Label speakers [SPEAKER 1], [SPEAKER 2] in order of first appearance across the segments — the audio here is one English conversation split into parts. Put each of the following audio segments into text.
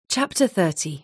[SPEAKER 1] Chapter 30.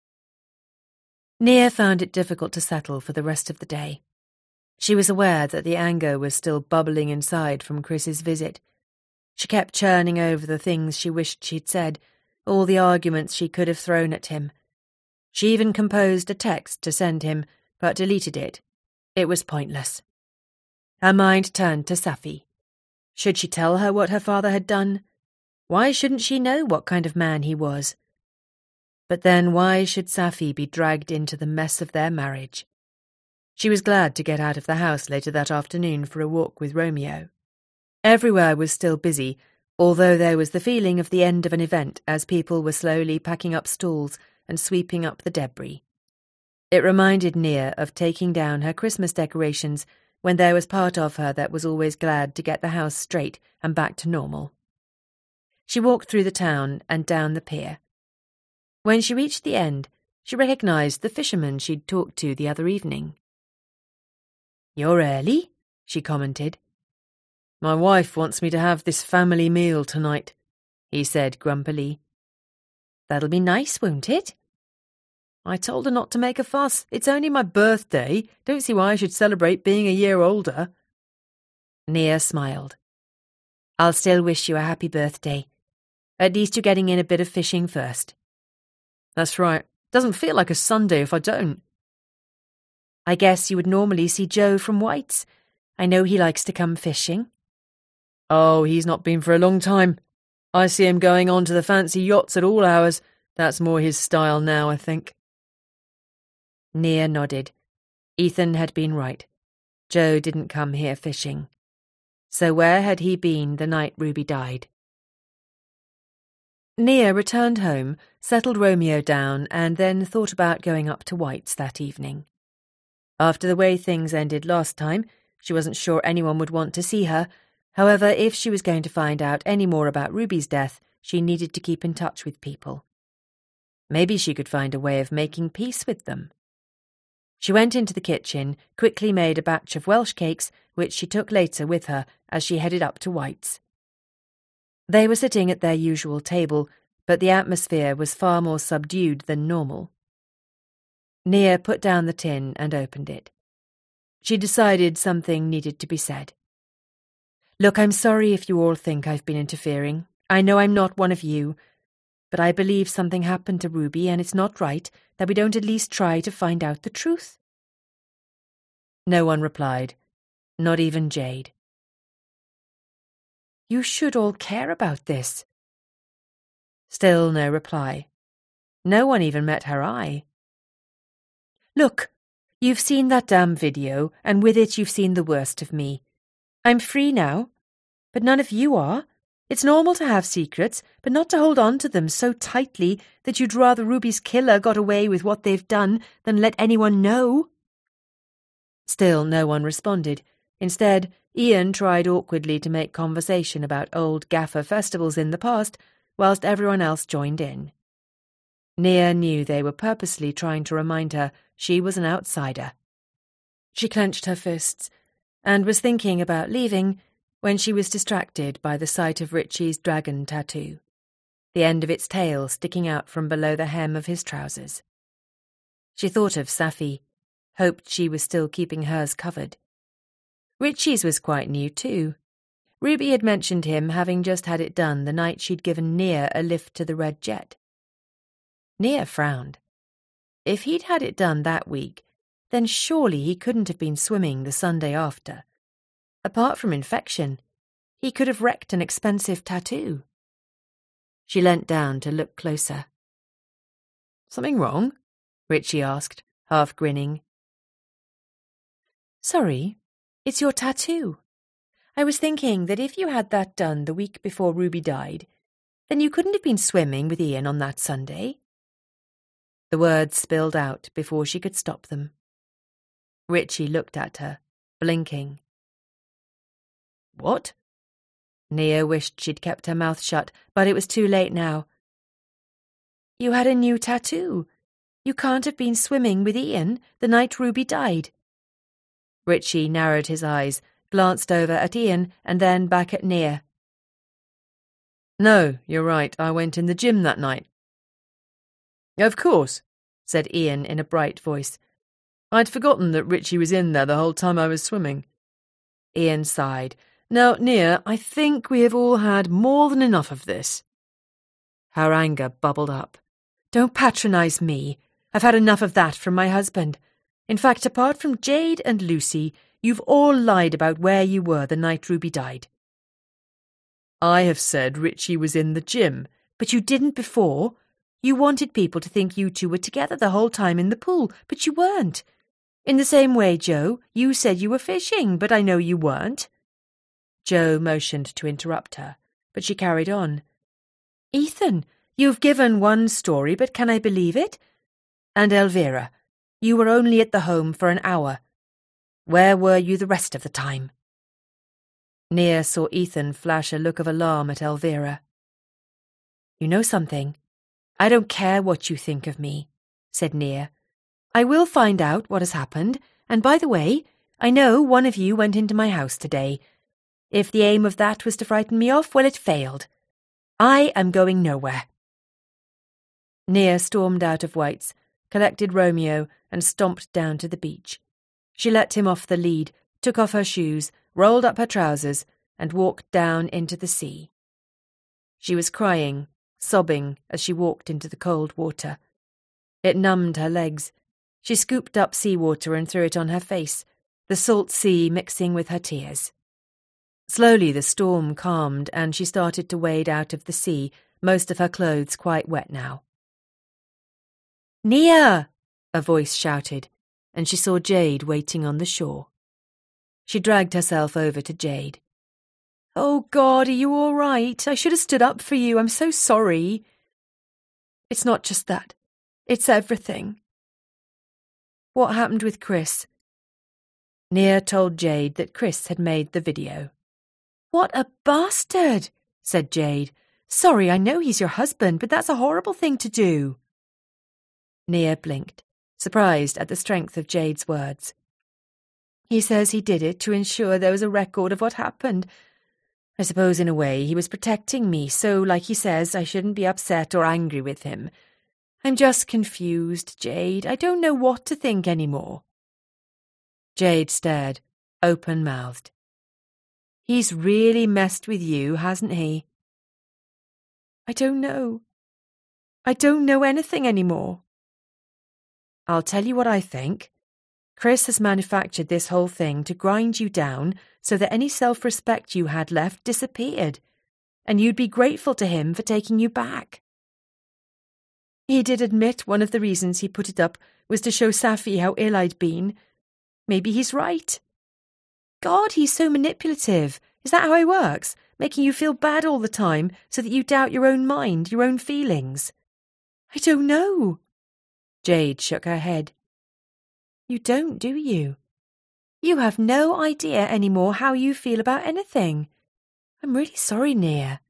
[SPEAKER 1] Nia found it difficult to settle for the rest of the day. She was aware that the anger was still bubbling inside from Chris's visit. She kept churning over the things she wished she'd said, all the arguments she could have thrown at him. She even composed a text to send him, but deleted it. It was pointless. Her mind turned to Safi. Should she tell her what her father had done? Why shouldn't she know what kind of man he was? But then why should Safi be dragged into the mess of their marriage? She was glad to get out of the house later that afternoon for a walk with Romeo. Everywhere was still busy, although there was the feeling of the end of an event as people were slowly packing up stools and sweeping up the debris. It reminded Nia of taking down her Christmas decorations when there was part of her that was always glad to get the house straight and back to normal. She walked through the town and down the pier. When she reached the end, she recognised the fisherman she'd talked to the other evening. "You're early," she commented. "My wife wants me to have this family meal tonight," he said grumpily. "That'll be nice, won't it?" "I told her not to make a fuss. It's only my birthday. Don't see why I should celebrate being a year older." Nia smiled. "I'll still wish you a happy birthday. At least you're getting in a bit of fishing first." "That's right. Doesn't feel like a Sunday if I don't." "I guess you would normally see Joe from White's. I know he likes to come fishing." "Oh, he's not been for a long time. I see him going on to the fancy yachts at all hours. That's more his style now, I think." Nia nodded. Ethan had been right. Joe didn't come here fishing. So where had he been the night Ruby died? Nia returned home, settled Romeo down, and then thought about going up to White's that evening. After the way things ended last time, she wasn't sure anyone would want to see her. However, if she was going to find out any more about Ruby's death, she needed to keep in touch with people. Maybe she could find a way of making peace with them. She went into the kitchen, quickly made a batch of Welsh cakes, which she took later with her as she headed up to White's. They were sitting at their usual table, but the atmosphere was far more subdued than normal. Nia put down the tin and opened it. She decided something needed to be said. "Look, I'm sorry if you all think I've been interfering. I know I'm not one of you, but I believe something happened to Ruby and it's not right that we don't at least try to find out the truth." No one replied, not even Jade. "You should all care about this." Still no reply. No one even met her eye. "Look, you've seen that damn video, and with it you've seen the worst of me. I'm free now, but none of you are. It's normal to have secrets, but not to hold on to them so tightly that you'd rather Ruby's killer got away with what they've done than let anyone know." Still no one responded. Instead, Ian tried awkwardly to make conversation about old gaffer festivals in the past, whilst everyone else joined in. Nia knew they were purposely trying to remind her she was an outsider. She clenched her fists and was thinking about leaving when she was distracted by the sight of Richie's dragon tattoo, the end of its tail sticking out from below the hem of his trousers. She thought of Safi, hoped she was still keeping hers covered. Richie's was quite new too. Ruby had mentioned him having just had it done the night she'd given Nia a lift to the Red Jet. Nia frowned. If he'd had it done that week, then surely he couldn't have been swimming the Sunday after. Apart from infection, he could have wrecked an expensive tattoo. She leant down to look closer. "Something wrong?" Richie asked, half grinning. "Sorry, it's your tattoo. I was thinking that if you had that done the week before Ruby died, then you couldn't have been swimming with Ian on that Sunday." The words spilled out before she could stop them. Richie looked at her, blinking. "What?" Nia wished she'd kept her mouth shut, but it was too late now. "You had a new tattoo. You can't have been swimming with Ian the night Ruby died." Richie narrowed his eyes, glanced over at Ian, and then back at Nia. "No, you're right, I went in the gym that night."
[SPEAKER 2] Of course, said Ian in a bright voice. I'd forgotten that Richie was in there the whole time I was swimming.
[SPEAKER 1] Ian sighed.
[SPEAKER 2] Now, Nia, I think we have all had more than enough of this.
[SPEAKER 1] Her anger bubbled up. Don't patronise me. I've had enough of that from my husband. In fact, apart from Jade and Lucy, you've all lied about where you were the night Ruby died.
[SPEAKER 2] I have said Richie was in the gym.
[SPEAKER 1] But you didn't before. You wanted people to think you two were together the whole time in the pool, but you weren't. In the same way, Joe, you said you were fishing, but I know you weren't. Joe motioned to interrupt her, but she carried on. Ethan, you've given one story, but can I believe it? And Elvira, you were only at the home for an hour. Where were you the rest of the time? Nia saw Ethan flash a look of alarm at Elvira. You know something? I don't care what you think of me, said Nia. I will find out what has happened, and by the way, I know one of you went into my house today. If the aim of that was to frighten me off, well, it failed. I am going nowhere. Nia stormed out of White's, collected Romeo, and stomped down to the beach. She let him off the lead, took off her shoes, rolled up her trousers, and walked down into the sea. She was crying, sobbing as she walked into the cold water. It numbed her legs. She scooped up seawater and threw it on her face, the salt sea mixing with her tears. Slowly the storm calmed and she started to wade out of the sea, most of her clothes quite wet now. Nia! A voice shouted, and she saw Jade waiting on the shore. She dragged herself over to Jade. Oh, God, are you all right? I should have stood up for you. I'm so sorry. It's not just that. It's everything. What happened with Chris? Nia told Jade that Chris had made the video. What a bastard, said Jade. Sorry, I know he's your husband, but that's a horrible thing to do. Nia blinked, surprised at the strength of Jade's words. He says he did it to ensure there was a record of what happened. I suppose in a way he was protecting me, so, like he says, I shouldn't be upset or angry with him. I'm just confused, Jade. I don't know what to think anymore. Jade stared, open-mouthed. He's really messed with you, hasn't he? I don't know. I don't know anything anymore. I'll tell you what I think. Chris has manufactured this whole thing to grind you down so that any self-respect you had left disappeared, and you'd be grateful to him for taking you back. He did admit one of the reasons he put it up was to show Safi how ill I'd been. Maybe he's right. God, he's so manipulative. Is that how he works? Making you feel bad all the time so that you doubt your own mind, your own feelings? I don't know. Jade shook her head. You don't, do you? You have no idea anymore how you feel about anything. I'm really sorry, Nia.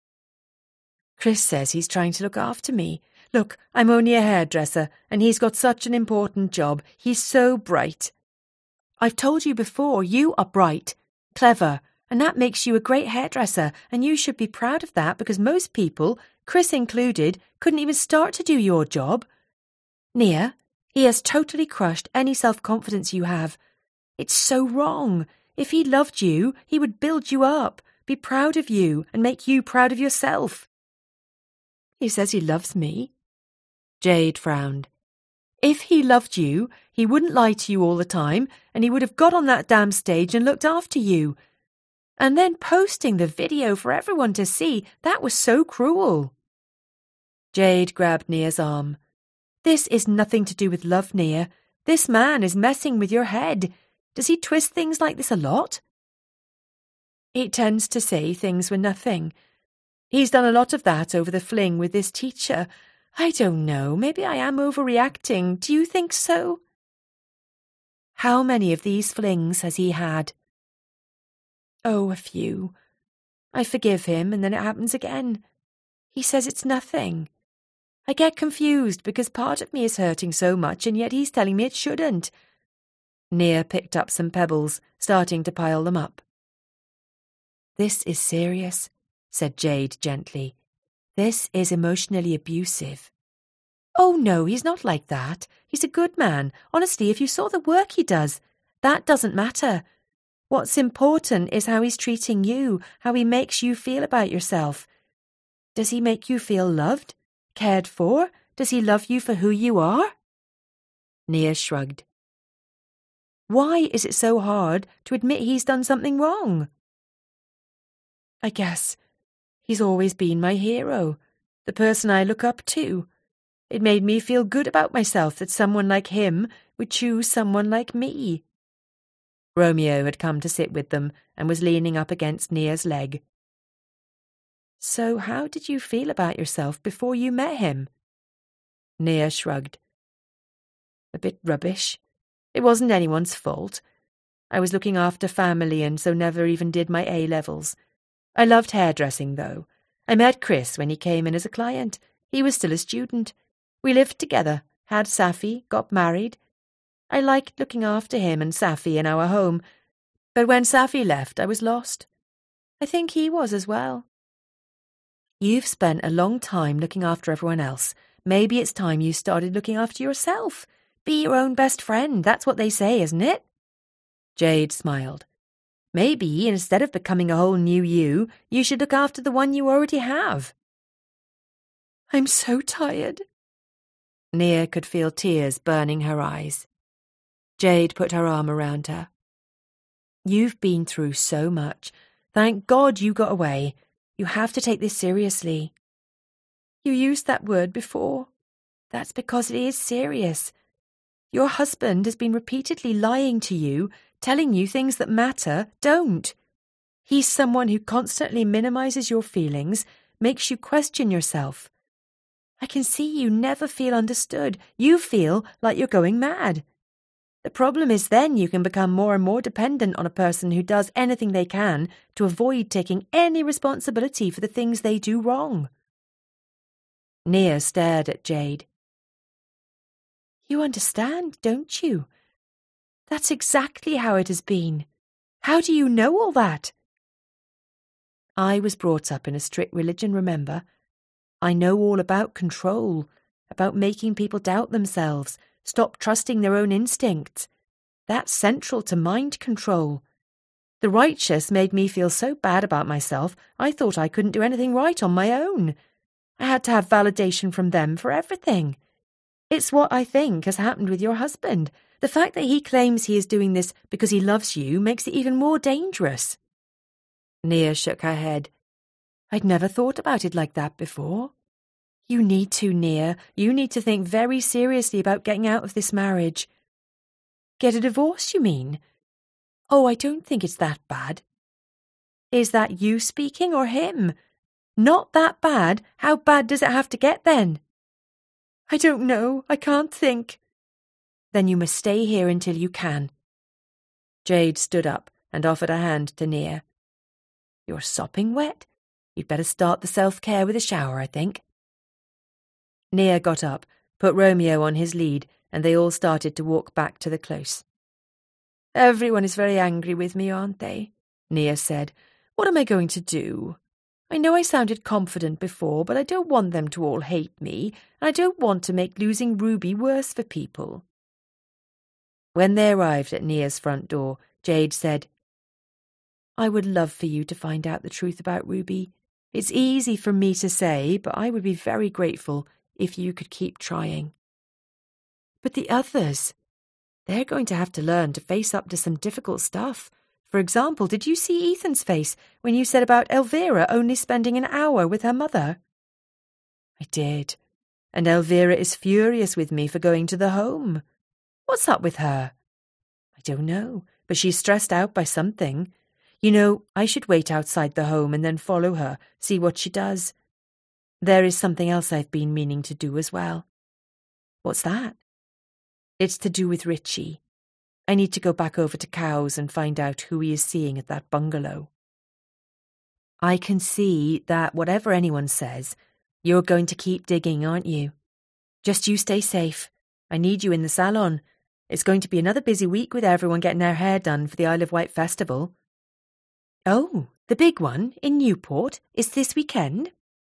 [SPEAKER 1] Chris says he's trying to look after me. Look, I'm only a hairdresser, and he's got such an important job. He's so bright. I've told you before, you are bright, clever, and that makes you a great hairdresser, and you should be proud of that because most people, Chris included, couldn't even start to do your job. Nia, he has totally crushed any self-confidence you have. It's so wrong. If he loved you, he would build you up, be proud of you, and make you proud of yourself. He says he loves me. Jade frowned. If he loved you, he wouldn't lie to you all the time, and he would have got on that damn stage and looked after you. And then posting the video for everyone to see, that was so cruel. Jade grabbed Nia's arm. This is nothing to do with love, Nia. This man is messing with your head. Does he twist things like this a lot? He tends to say things were nothing. He's done a lot of that over the fling with this teacher. I don't know, maybe I am overreacting. Do you think so? How many of these flings has he had? Oh, a few. I forgive him and then it happens again. He says it's nothing. I get confused because part of me is hurting so much and yet he's telling me it shouldn't. Nia picked up some pebbles, starting to pile them up. This is serious, said Jade gently. This is emotionally abusive. Oh no, he's not like that. He's a good man. Honestly, if you saw the work he does, that doesn't matter. What's important is how he's treating you, how he makes you feel about yourself. Does he make you feel loved? Cared for? Does he love you for who you are? Nia shrugged. Why is it so hard to admit he's done something wrong? I guess he's always been my hero, the person I look up to. It made me feel good about myself that someone like him would choose someone like me. Romeo had come to sit with them and was leaning up against Nia's leg. So how did you feel about yourself before you met him? Nia shrugged. A bit rubbish. It wasn't anyone's fault. I was looking after family and so never even did my A-levels. I loved hairdressing, though. I met Chris when he came in as a client. He was still a student. We lived together, had Safi, got married. I liked looking after him and Safi in our home, but when Safi left, I was lost. I think he was as well. You've spent a long time looking after everyone else. Maybe it's time you started looking after yourself. Be your own best friend, that's what they say, isn't it? Jade smiled. Maybe, instead of becoming a whole new you, you should look after the one you already have. I'm so tired. Nia could feel tears burning her eyes. Jade put her arm around her. You've been through so much. Thank God you got away. You have to take this seriously. You used that word before. That's because it is serious. Your husband has been repeatedly lying to you, telling you things that matter don't. He's someone who constantly minimizes your feelings, makes you question yourself. I can see you never feel understood. You feel like you're going mad. The problem is then you can become more and more dependent on a person who does anything they can to avoid taking any responsibility for the things they do wrong. Nia stared at Jade. You understand, don't you? That's exactly how it has been. How do you know all that? I was brought up in a strict religion, remember? I know all about control, about making people doubt themselves, stop trusting their own instincts. That's central to mind control. The righteous made me feel so bad about myself, I thought I couldn't do anything right on my own. I had to have validation from them for everything. It's what I think has happened with your husband. The fact that he claims he is doing this because he loves you makes it even more dangerous. Nia shook her head. I'd never thought about it like that before. You need to, Nia. You need to think very seriously about getting out of this marriage. Get a divorce, you mean? Oh, I don't think it's that bad. Is that you speaking or him? Not that bad? How bad does it have to get then? I don't know. I can't think. Then you must stay here until you can. Jade stood up and offered a hand to Nia. You're sopping wet. You'd better start the self-care with a shower, I think. Nia got up, put Romeo on his lead, and they all started to walk back to the close. Everyone is very angry with me, aren't they? Nia said. What am I going to do? I know I sounded confident before, but I don't want them to all hate me, and I don't want to make losing Ruby worse for people. When they arrived at Nia's front door, Jade said, I would love for you to find out the truth about Ruby. It's easy for me to say, but I would be very grateful if you could keep trying. But the others, they're going to have to learn to face up to some difficult stuff. For example, did you see Ethan's face when you said about Elvira only spending an hour with her mother? I did, and Elvira is furious with me for going to the home. What's up with her? I don't know, but she's stressed out by something. You know, I should wait outside the home and then follow her, see what she does. There is something else I've been meaning to do as well. What's that? It's to do with Richie. I need to go back over to Cowes and find out who he is seeing at that bungalow. I can see that whatever anyone says, you're going to keep digging, aren't you? Just you stay safe. I need you in the salon. It's going to be another busy week with everyone getting their hair done for the Isle of Wight festival. Oh, the big one in Newport is this weekend?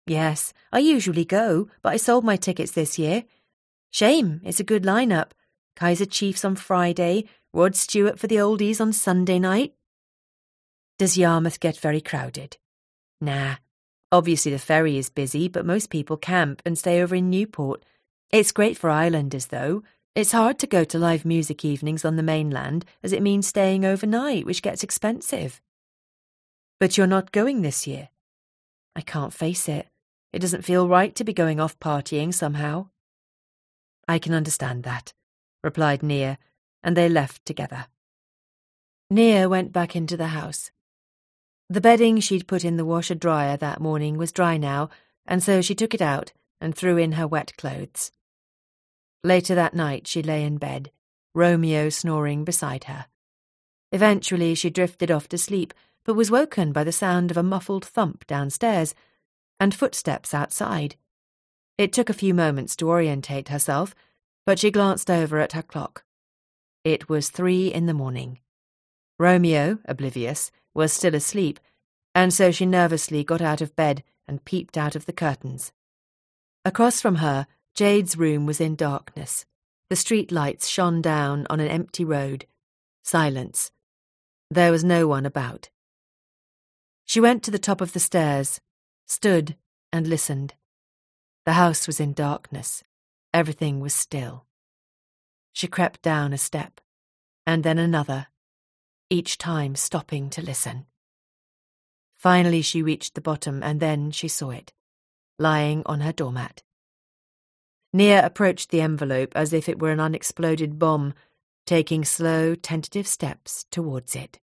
[SPEAKER 1] Yes, I usually go, but I sold my tickets this year. Shame, it's a good lineup. Kaiser Chiefs on Friday, Rod Stewart for the oldies on Sunday night. Does Yarmouth get very crowded? Nah. Obviously the ferry is busy, but most people camp and stay over in Newport. It's great for islanders, though. It's hard to go to live music evenings on the mainland, as it means staying overnight, which gets expensive. But you're not going this year? I can't face it. It doesn't feel right to be going off partying somehow. I can understand that, replied Nia, and they left together. Nia went back into the house. The bedding she'd put in the washer-dryer that morning was dry now, and so she took it out and threw in her wet clothes. Later that night she lay in bed, Romeo snoring beside her. Eventually she drifted off to sleep, but was woken by the sound of a muffled thump downstairs and footsteps outside. It took a few moments to orientate herself, but she glanced over at her clock. It was 3 a.m. Romeo, oblivious, was still asleep, and so she nervously got out of bed and peeped out of the curtains. Across from her, Jade's room was in darkness. The street lights shone down on an empty road. Silence. There was no one about. She went to the top of the stairs, stood and listened. The house was in darkness. Everything was still. She crept down a step, and then another, each time stopping to listen. Finally she reached the bottom, and then she saw it, lying on her doormat. Nia approached the envelope as if it were an unexploded bomb, taking slow, tentative steps towards it.